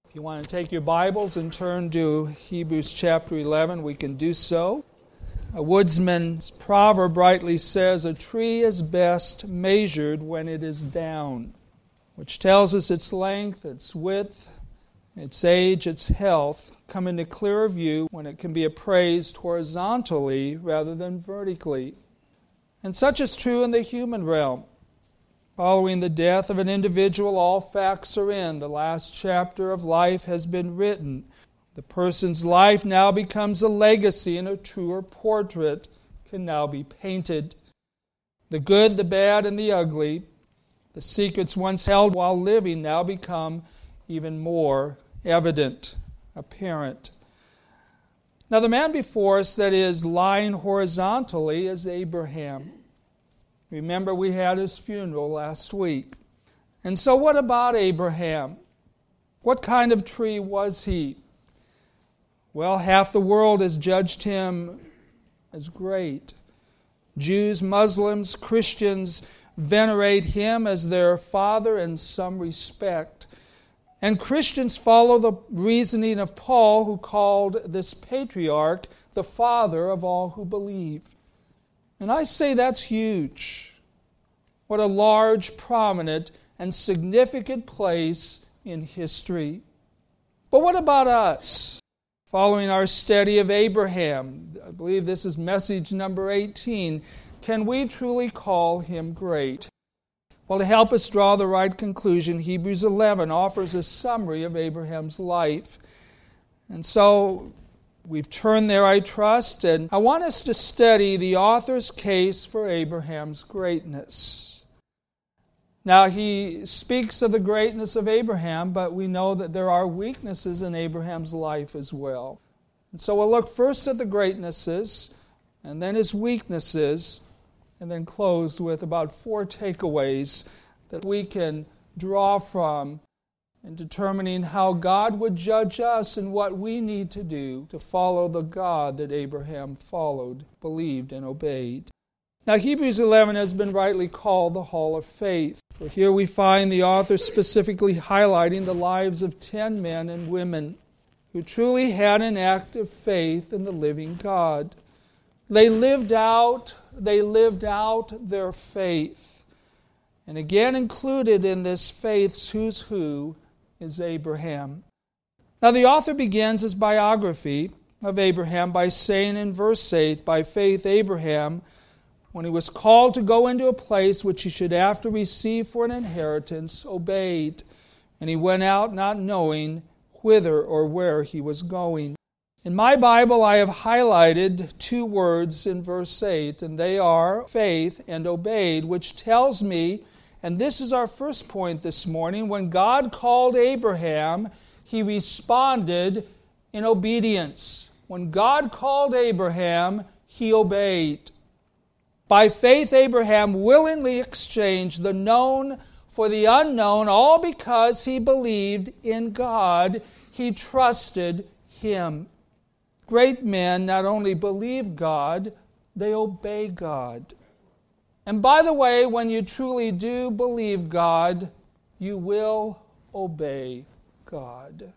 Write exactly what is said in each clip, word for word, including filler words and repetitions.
If you want to take your Bibles and turn to Hebrews chapter eleven, we can do so. A woodsman's proverb rightly says, "A tree is best measured when it is down," which tells us its length, its width, its age, its health come into clearer view when it can be appraised horizontally rather than vertically. And such is true in the human realm. Following the death of an individual, all facts are in. The last chapter of life has been written. The person's life now becomes a legacy, and a truer portrait can now be painted. The good, the bad, and the ugly, the secrets once held while living now become even more evident, apparent. Now the man before us that is lying horizontally is Abraham. Remember, we had his funeral last week. And so what about Abraham? What kind of tree was he? Well, half the world has judged him as great. Jews, Muslims, Christians venerate him as their father in some respect. And Christians follow the reasoning of Paul, who called this patriarch the father of all who believe. And I say that's huge. What a large, prominent, and significant place in history. But what about us? Following our study of Abraham, I believe this is message number eighteen, can we truly call him great? Well, to help us draw the right conclusion, Hebrews eleven offers a summary of Abraham's life. And so we've turned there, I trust, and I want us to study the author's case for Abraham's greatness. Now, he speaks of the greatness of Abraham, but we know that there are weaknesses in Abraham's life as well. And so we'll look first at the greatnesses, and then his weaknesses, and then close with about four takeaways that we can draw from in determining how God would judge us and what we need to do to follow the God that Abraham followed, believed, and obeyed. Now, Hebrews eleven has been rightly called the Hall of Faith, for here we find the author specifically highlighting the lives of ten men and women who truly had an active faith in the living God. They lived out, they lived out their faith. And again, included in this faith's who's who is Abraham. Now the author begins his biography of Abraham by saying in verse eight, "By faith Abraham, when he was called to go into a place which he should after receive for an inheritance, obeyed. And he went out not knowing whither or where he was going." In my Bible, I have highlighted two words in verse eight, and they are faith and obeyed, which tells me, and this is our first point this morning, when God called Abraham, he responded in obedience. When God called Abraham, he obeyed. By faith, Abraham willingly exchanged the known for the unknown, all because he believed in God. He trusted him. Great men not only believe God, they obey God. And by the way, when you truly do believe God, you will obey God.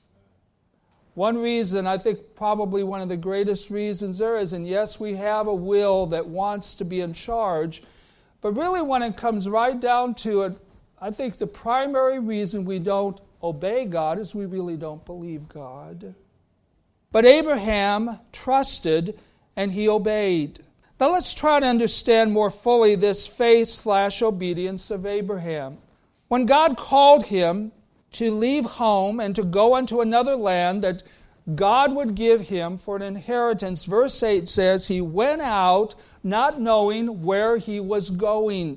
One reason, I think probably one of the greatest reasons there is, and yes, we have a will that wants to be in charge, but really when it comes right down to it, I think the primary reason we don't obey God is we really don't believe God. But Abraham trusted and he obeyed. Now let's try to understand more fully this faith slash obedience of Abraham. When God called him to leave home and to go unto another land that God would give him for an inheritance, verse eight says, he went out not knowing where he was going.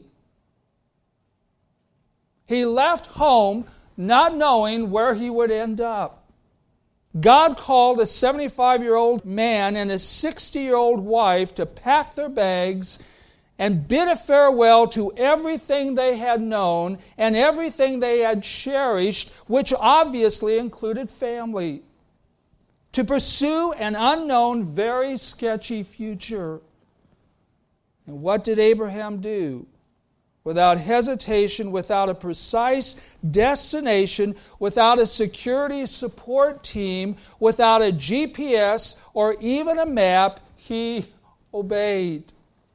He left home not knowing where he would end up. God called a seventy-five-year-old man and a sixty-year-old wife to pack their bags and bid a farewell to everything they had known and everything they had cherished, which obviously included family, to pursue an unknown, very sketchy future. And what did Abraham do? without hesitation, without a precise destination, without a security support team, without a G P S or even a map, he obeyed.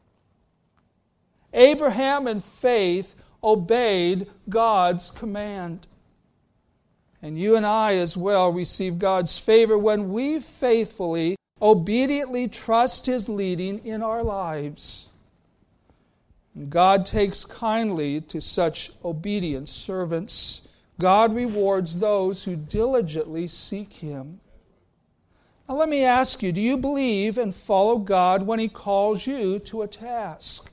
Abraham in faith obeyed God's command. And you and I as well receive God's favor when we faithfully, obediently trust His leading in our lives. And God takes kindly to such obedient servants. God rewards those who diligently seek Him. Now let me ask you, do you believe and follow God when He calls you to a task?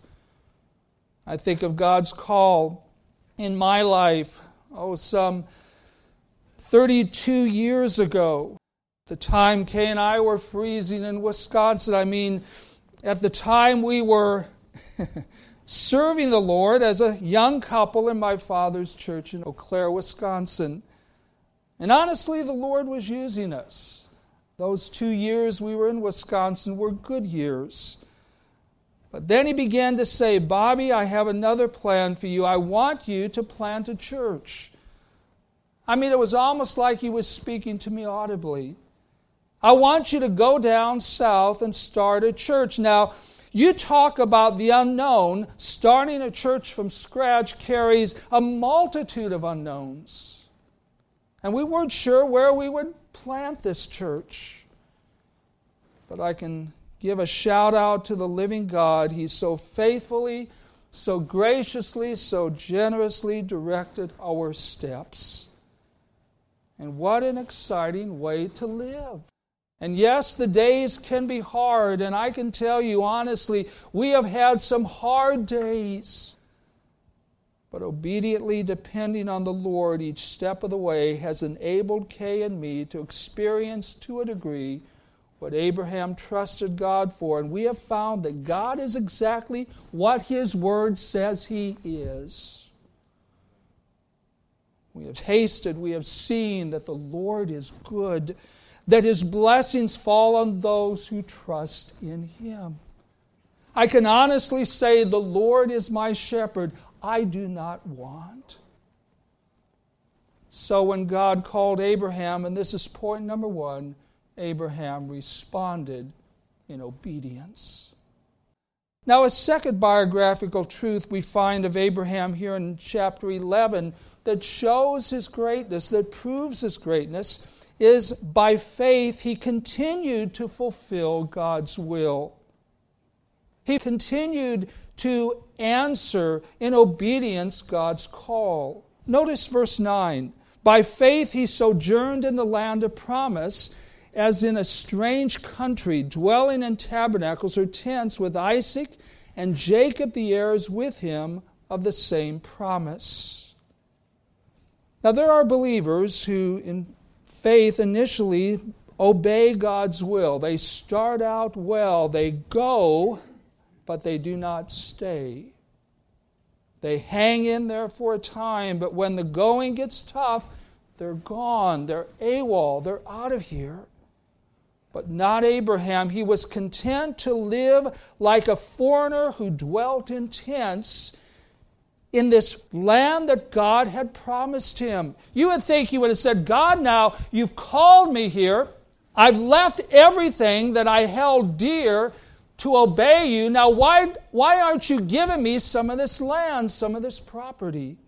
I think of God's call in my life, oh, some thirty-two years ago. The time Kay and I were freezing in Wisconsin. I mean, at the time we were serving the Lord as a young couple in my father's church in Eau Claire, Wisconsin. And honestly, the Lord was using us. Those two years we were in Wisconsin were good years. But then He began to say, Bobby, I have another plan for you. I want you to plant a church. I mean, it was almost like He was speaking to me audibly. I want you to go down south and start a church. Now, you talk about the unknown. Starting a church from scratch carries a multitude of unknowns. And we weren't sure where we would plant this church. But I can give a shout out to the living God. He so faithfully, so graciously, so generously directed our steps. And what an exciting way to live. And yes, the days can be hard, and I can tell you honestly, we have had some hard days. But obediently depending on the Lord each step of the way has enabled Kay and me to experience to a degree what Abraham trusted God for. And we have found that God is exactly what His Word says He is. We have tasted, we have seen that the Lord is good, that His blessings fall on those who trust in Him. I can honestly say, the Lord is my shepherd. I do not want. So when God called Abraham, and this is point number one, Abraham responded in obedience. Now, a second biographical truth we find of Abraham here in chapter eleven that shows his greatness, that proves his greatness, is by faith he continued to fulfill God's will. He continued to answer in obedience God's call. Notice verse nine. By faith he sojourned in the land of promise, as in a strange country, dwelling in tabernacles or tents with Isaac and Jacob the heirs with him of the same promise. Now there are believers who in faith initially obey God's will. They start out well, they go, but they do not stay. They hang in there for a time, but when the going gets tough, they're gone, they're AWOL, they're out of here. But not Abraham. He was content to live like a foreigner who dwelt in tents in this land that God had promised him. You would think he would have said, God, now you've called me here. I've left everything that I held dear to obey you. Now why, why aren't you giving me some of this land, some of this property?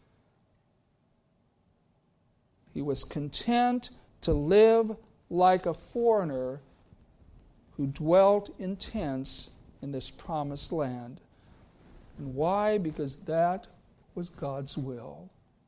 He was content to live like a foreigner who dwelt in tents in this promised land. And why? Because that was God's will.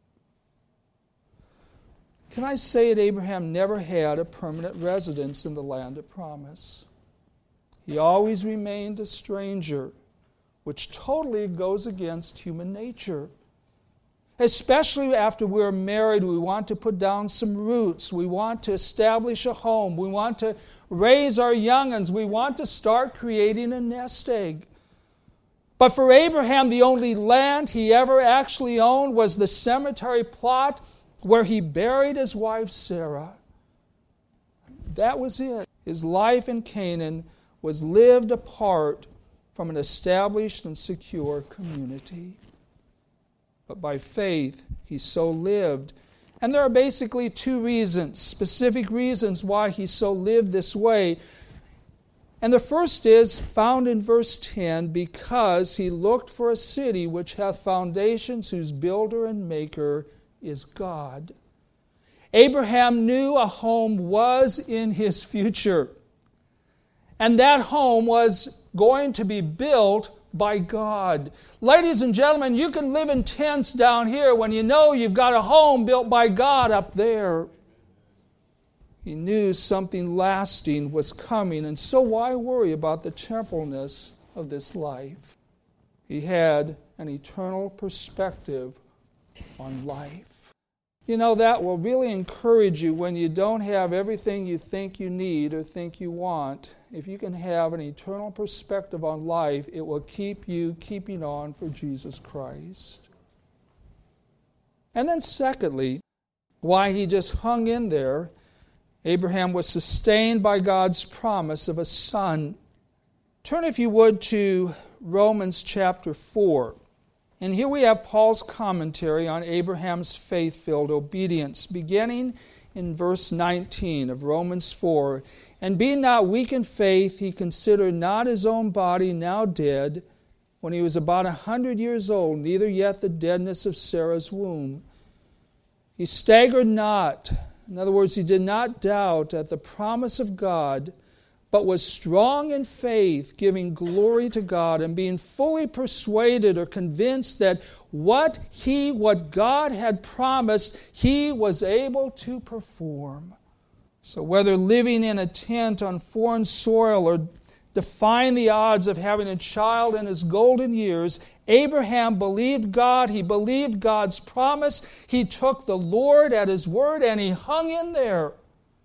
Can I say that Abraham never had a permanent residence in the land of promise? He always remained a stranger, which totally goes against human nature. Especially after we're married, we want to put down some roots. We want to establish a home. We want to raise our young'uns. We want to start creating a nest egg. But for Abraham, the only land he ever actually owned was the cemetery plot where he buried his wife Sarah. That was it. His life in Canaan was lived apart from an established and secure community. but by faith he so lived. And there are basically two reasons, specific reasons why he so lived this way. And the first is found in verse ten, because he looked for a city which hath foundations, whose builder and maker is God. Abraham knew a home was in his future. And that home was going to be built by God. Ladies and gentlemen, you can live in tents down here when you know you've got a home built by God up there. He knew something lasting was coming, and so why worry about the temporalness of this life? He had an eternal perspective on life. You know, that will really encourage you when you don't have everything you think you need or think you want. If you can have an eternal perspective on life, it will keep you keeping on for Jesus Christ. And then secondly, why he just hung in there. Abraham was sustained by God's promise of a son. Turn, if you would, to Romans chapter four. And here we have Paul's commentary on Abraham's faith-filled obedience, beginning in verse nineteen of Romans four. And being not weak in faith, he considered not his own body now dead, when he was about a hundred years old, neither yet the deadness of Sarah's womb. He staggered not. In other words, he did not doubt at the promise of God, but was strong in faith, giving glory to God, and being fully persuaded or convinced that what he, what God had promised, he was able to perform. So whether living in a tent on foreign soil or defying the odds of having a child in his golden years, Abraham believed God. He believed God's promise. He took the Lord at His word and he hung in there.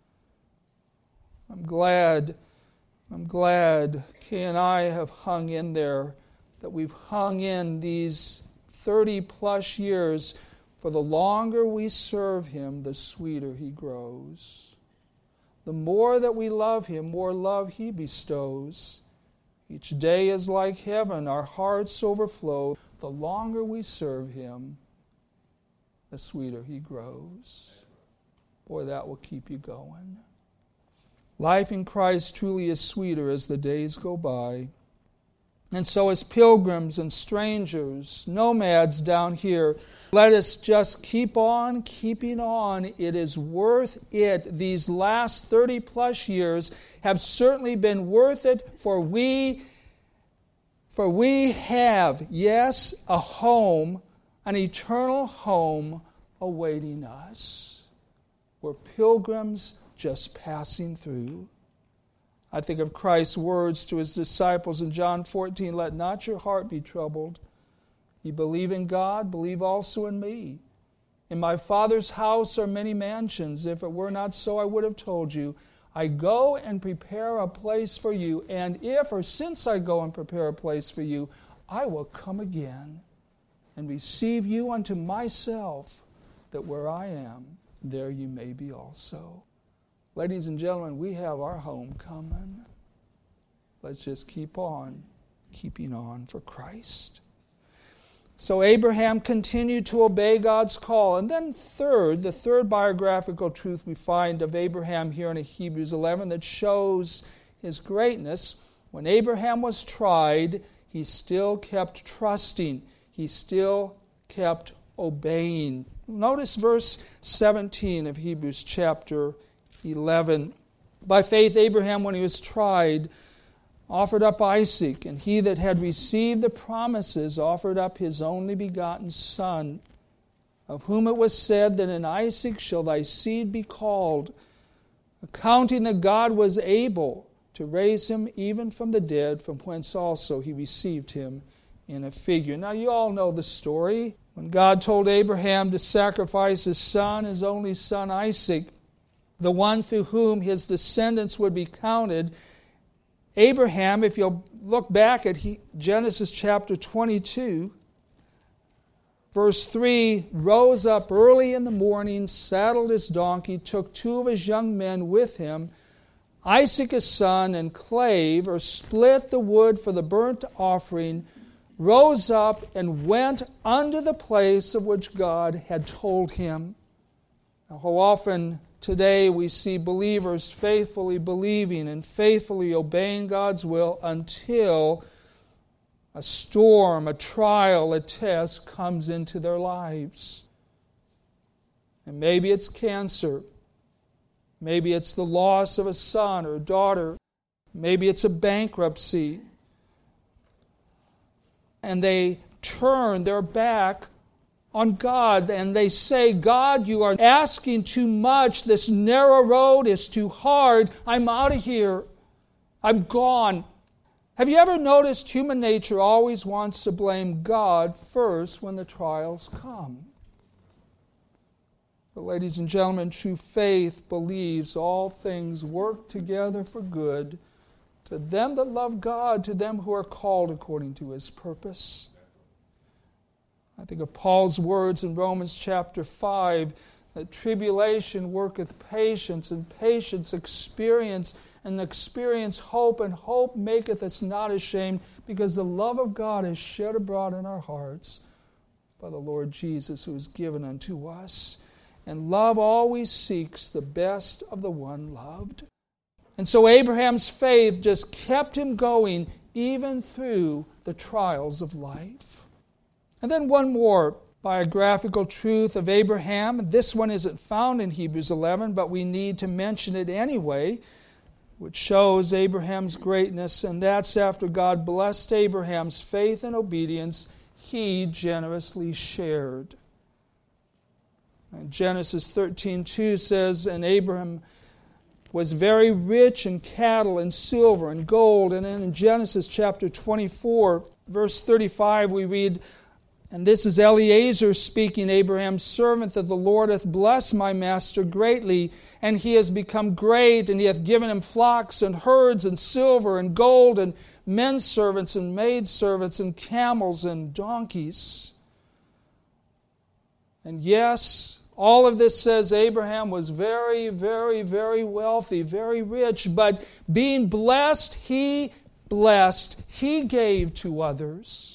I'm glad, I'm glad Kay and I have hung in there, that we've hung in these thirty plus years. For the longer we serve Him, the sweeter He grows. The more that we love Him, more love He bestows. Each day is like heaven, our hearts overflow. The longer we serve Him, the sweeter He grows. Boy, that will keep you going. Life in Christ truly is sweeter as the days go by. And so as pilgrims and strangers, nomads down here, let us just keep on keeping on. It is worth it. These last thirty plus years have certainly been worth it, for we, for we have, yes, a home, an eternal home awaiting us. We're pilgrims just passing through. I think of Christ's words to His disciples in John fourteen, let not your heart be troubled. You believe in God, believe also in me. In my Father's house are many mansions. If it were not so, I would have told you. I go and prepare a place for you. And if or since I go and prepare a place for you, I will come again and receive you unto myself, that where I am, there you may be also. Ladies and gentlemen, we have our home coming. Let's just keep on, keeping on for Christ. So Abraham continued to obey God's call. And then third, the third biographical truth we find of Abraham here in Hebrews eleven that shows his greatness. When Abraham was tried, he still kept trusting. He still kept obeying. Notice verse seventeen of Hebrews chapter eleven. By faith Abraham, when he was tried, offered up Isaac, and he that had received the promises offered up his only begotten son, of whom it was said that in Isaac shall thy seed be called, accounting that God was able to raise him even from the dead, from whence also he received him in a figure. Now you all know the story. When God told Abraham to sacrifice his son, his only son Isaac, the one through whom his descendants would be counted, Abraham, if you'll look back at Genesis chapter twenty-two, verse three, rose up early in the morning, saddled his donkey, took two of his young men with him, Isaac his son, and clave, or split the wood for the burnt offering, rose up and went unto the place of which God had told him. Now, how often today we see believers faithfully believing and faithfully obeying God's will until a storm, a trial, a test comes into their lives. And maybe it's cancer. Maybe it's the loss of a son or daughter. Maybe it's a bankruptcy. And they turn their back on God and they say, God, you are asking too much. This narrow road is too hard. I'm out of here. I'm gone. Have you ever noticed human nature always wants to blame God first when the trials come? But ladies and gentlemen, true faith believes all things work together for good to them that love God, to them who are called according to His purpose. I think of Paul's words in Romans chapter five, that tribulation worketh patience, and patience experience, and experience hope, and hope maketh us not ashamed, because the love of God is shed abroad in our hearts by the Lord Jesus, who is given unto us. And love always seeks the best of the one loved. And so Abraham's faith just kept him going even through the trials of life. And then one more biographical truth of Abraham. This one isn't found in Hebrews eleven, but we need to mention it anyway, which shows Abraham's greatness, and that's after God blessed Abraham's faith and obedience, he generously shared. And Genesis thirteen two says, and Abraham was very rich in cattle and silver and gold. And then in Genesis chapter twenty-four, verse thirty-five, we read, and this is Eliezer speaking, Abraham's servant, that the Lord hath blessed my master greatly, and he has become great, and he hath given him flocks and herds and silver and gold and men servants and maid servants and camels and donkeys. And yes, all of this says Abraham was very, very, very wealthy, very rich, but being blessed, he blessed, he gave to others.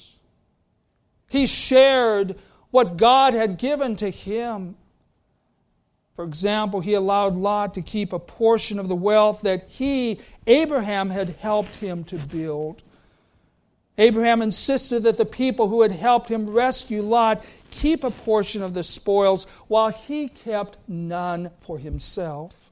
He shared what God had given to him. For example, he allowed Lot to keep a portion of the wealth that he, Abraham, had helped him to build. Abraham insisted that the people who had helped him rescue Lot keep a portion of the spoils, while he kept none for himself.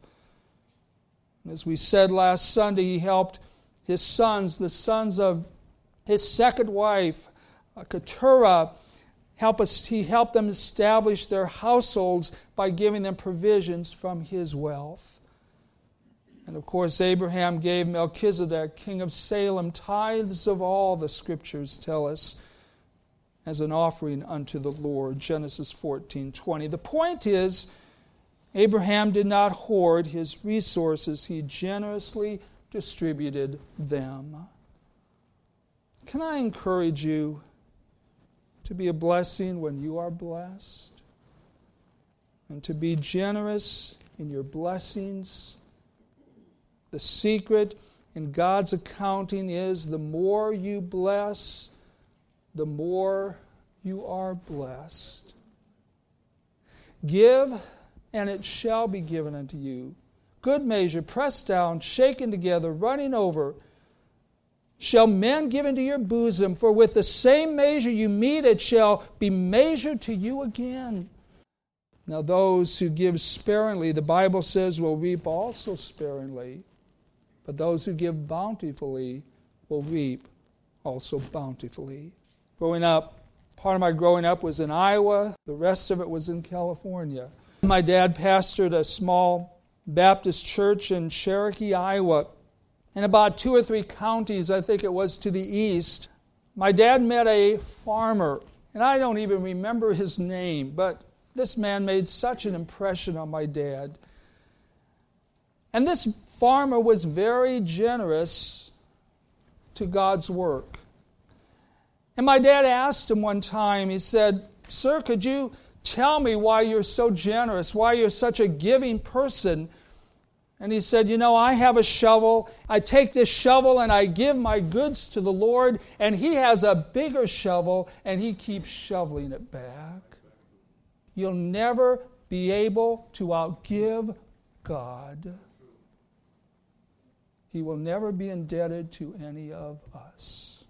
And as we said last Sunday, he helped his sons, the sons of his second wife, Keturah, help us, he helped them establish their households by giving them provisions from his wealth. And of course, Abraham gave Melchizedek, king of Salem, tithes of all, the Scriptures tell us, as an offering unto the Lord, Genesis fourteen twenty. The point is, Abraham did not hoard his resources. He generously distributed them. Can I encourage you to be a blessing when you are blessed? And to be generous in your blessings? The secret in God's accounting is the more you bless, the more you are blessed. Give, and it shall be given unto you. Good measure, pressed down, shaken together, running over, shall men give into your bosom, for with the same measure you mete, it shall be measured to you again. Now those who give sparingly, the Bible says, will reap also sparingly. But those who give bountifully will reap also bountifully. Growing up, part of my growing up was in Iowa. The rest of it was in California. My dad pastored a small Baptist church in Cherokee, Iowa. In about two or three counties, I think it was to the east, my dad met a farmer. And I don't even remember his name, but this man made such an impression on my dad. And this farmer was very generous to God's work. And my dad asked him one time, he said, "Sir, could you tell me why you're so generous, why you're such a giving person?" And he said, you know, I have a shovel. I take this shovel and I give my goods to the Lord, and he has a bigger shovel and he keeps shoveling it back. You'll never be able to outgive God. He will never be indebted to any of us.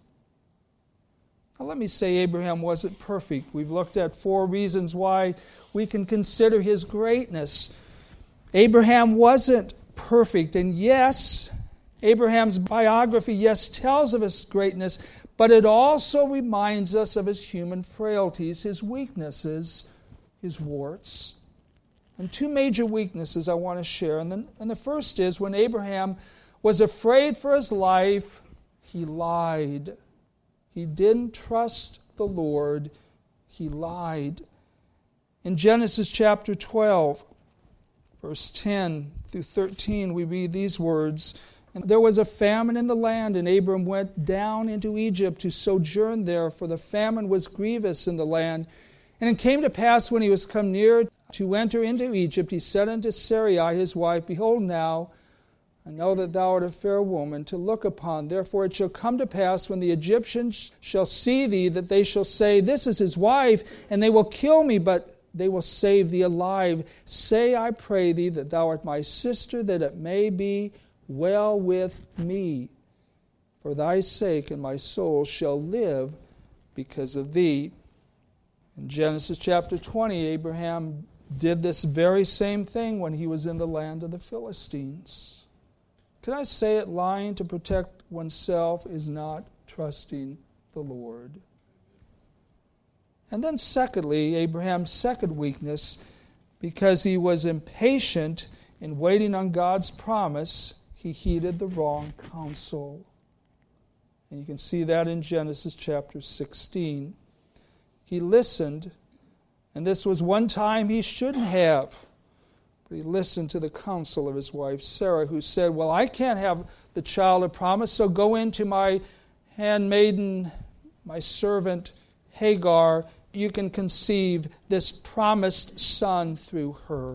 Now let me say Abraham wasn't perfect. We've looked at four reasons why we can consider his greatness. Abraham wasn't perfect. And yes, Abraham's biography, yes, tells of his greatness, but it also reminds us of his human frailties, his weaknesses, his warts. And two major weaknesses I want to share. And, then, and the first is when Abraham was afraid for his life, he lied. He didn't trust the Lord. He lied. In Genesis chapter twelve, verse ten through thirteen, we read these words. And there was a famine in the land, and Abram went down into Egypt to sojourn there, for the famine was grievous in the land. And it came to pass, when he was come near to enter into Egypt, he said unto Sarai his wife, Behold now, I know that thou art a fair woman to look upon. Therefore it shall come to pass, when the Egyptians shall see thee, that they shall say, This is his wife, and they will kill me, but they will save thee alive. Say, I pray thee, that thou art my sister, that it may be well with me. For thy sake, and my soul shall live because of thee. In Genesis chapter twenty, Abraham did this very same thing when he was in the land of the Philistines. Can I say it? Lying to protect oneself is not trusting the Lord. And then secondly, Abraham's second weakness, because he was impatient in waiting on God's promise, he heeded the wrong counsel. And you can see that in Genesis chapter sixteen. He listened, and this was one time he shouldn't have. But he listened to the counsel of his wife Sarah, who said, Well, I can't have the child of promise, so go into my handmaiden, my servant Hagar. You can conceive this promised son through her.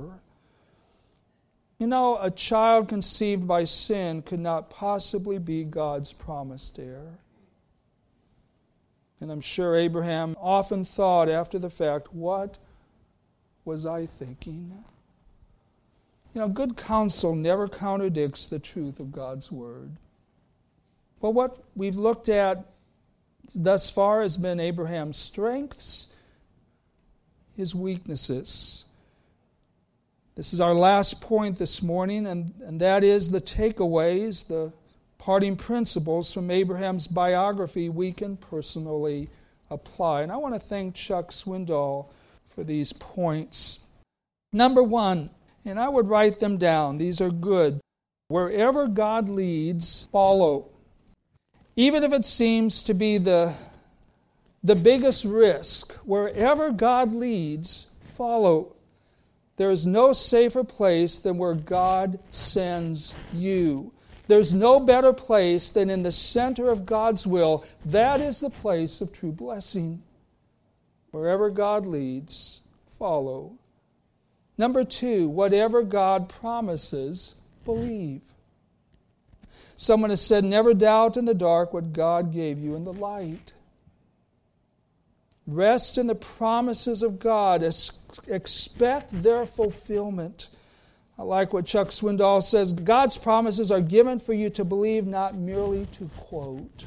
You know, a child conceived by sin could not possibly be God's promised heir. And I'm sure Abraham often thought after the fact, what was I thinking? You know, good counsel never contradicts the truth of God's word. But what we've looked at thus far has been Abraham's strengths, his weaknesses. This is our last point this morning, and, and that is the takeaways, the parting principles from Abraham's biography we can personally apply. And I want to thank Chuck Swindoll for these points. Number one, and I would write them down, these are good. Wherever God leads, follow. Even if it seems to be the, the biggest risk, wherever God leads, follow. There is no safer place than where God sends you. There's no better place than in the center of God's will. That is the place of true blessing. Wherever God leads, follow. Number two, whatever God promises, believe. Someone has said, never doubt in the dark what God gave you in the light. Rest in the promises of God. Expect their fulfillment. I like what Chuck Swindoll says. God's promises are given for you to believe, not merely to quote.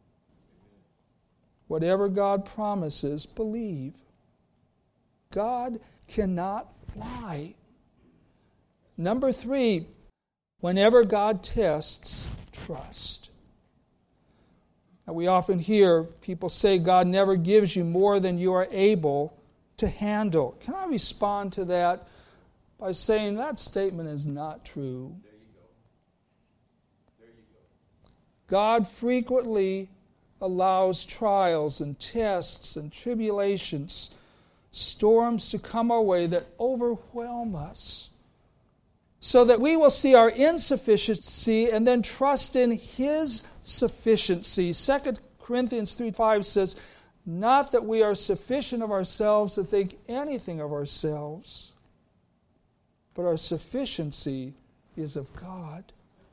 Whatever God promises, believe. God cannot lie. Number three, whenever God tests, trust. Now, we often hear people say God never gives you more than you are able to handle. Can I respond to that by saying that statement is not true? There you go. There you go. God frequently allows trials and tests and tribulations, storms to come our way that overwhelm us, so that we will see our insufficiency and then trust in His sufficiency. Second Corinthians three five says, not that we are sufficient of ourselves to think anything of ourselves, but our sufficiency is of God.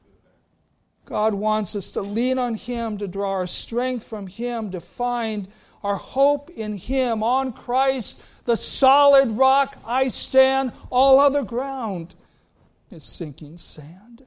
God wants us to lean on Him, to draw our strength from Him, to find our hope in Him, on Christ, the solid rock I stand, all other ground is sinking sand.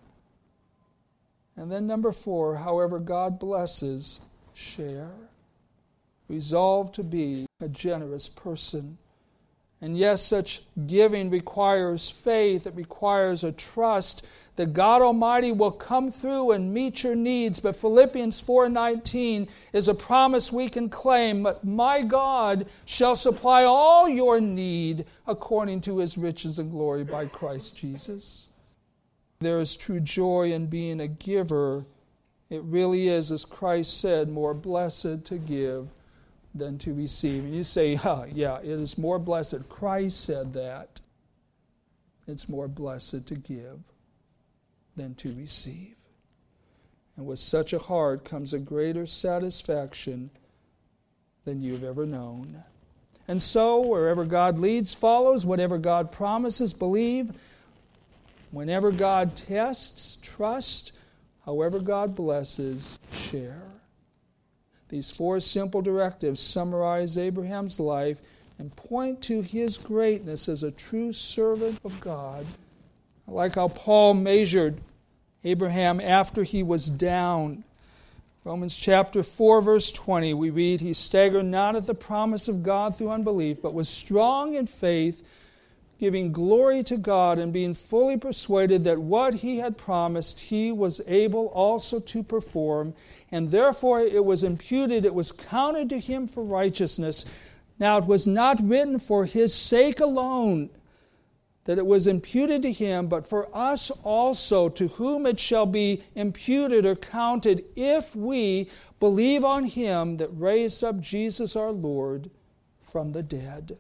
And then number four, however God blesses, share. Resolve to be a generous person. And yes, such giving requires faith. It requires a trust that God Almighty will come through and meet your needs. But Philippians four nineteen is a promise we can claim. But my God shall supply all your need according to His riches and glory by Christ Jesus. There is true joy in being a giver. It really is, as Christ said, more blessed to give than to receive. And you say, oh, yeah, it is more blessed. Christ said that. It's more blessed to give than to receive. And with such a heart comes a greater satisfaction than you've ever known. And so, wherever God leads, follows. Whatever God promises, believe. Whenever God tests, trust. However God blesses, share. These four simple directives summarize Abraham's life and point to his greatness as a true servant of God. I like how Paul measured Abraham after he was down. Romans chapter four, verse twenty, we read, He staggered not at the promise of God through unbelief, but was strong in faith, giving glory to God and being fully persuaded that what He had promised He was able also to perform, and therefore it was imputed, it was counted to Him for righteousness. Now it was not written for His sake alone that it was imputed to Him, but for us also, to whom it shall be imputed or counted if we believe on Him that raised up Jesus our Lord from the dead.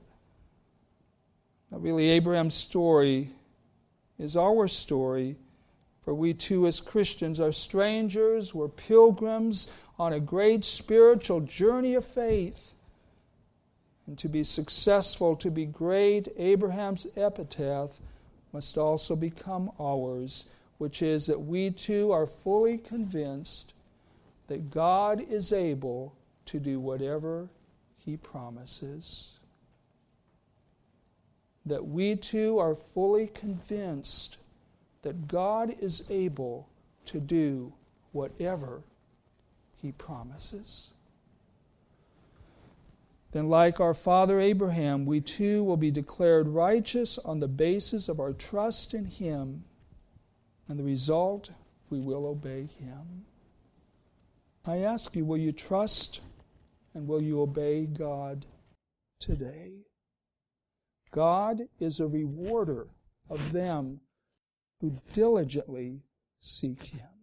Now, really, Abraham's story is our story, for we too as Christians are strangers, we're pilgrims on a great spiritual journey of faith. And to be successful, to be great, Abraham's epitaph must also become ours, which is that we too are fully convinced that God is able to do whatever He promises. That we too are fully convinced that God is able to do whatever He promises. Then, like our father Abraham, we too will be declared righteous on the basis of our trust in Him, and the result, we will obey Him. I ask you, will you trust and will you obey God today? God is a rewarder of them who diligently seek Him.